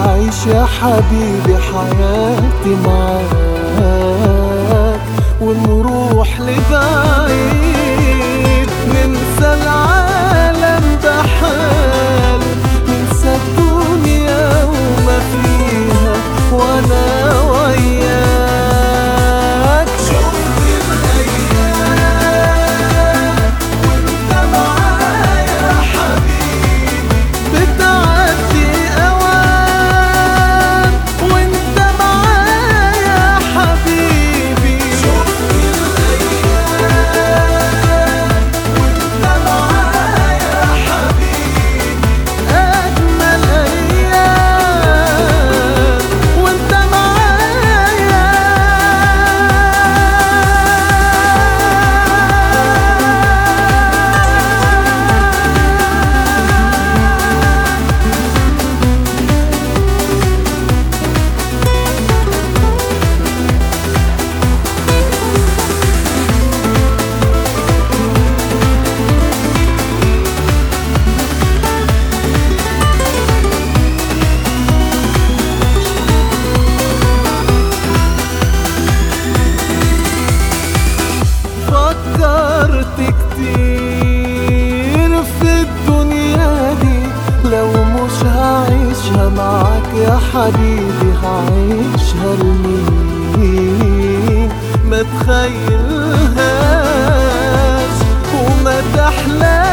أعيش يا حبيبي حياتي معاك ونروح لبعيد، ننسى العالم بحاله، ننسى الدنيا وما فيها وانا وياك. شفت الايام وانت معايا يا حبيبي، بتعدي اوام وانت معايا يا حبيبي. شفت الايام وانت معايا يا حبيبي، اجمل ايام وانت معايا. فكرت كتير في الدنيا دي، لو مش هعيشها معاك يا حبيبي هعيشها لمين؟ ما تخيلهاش وما تحلاش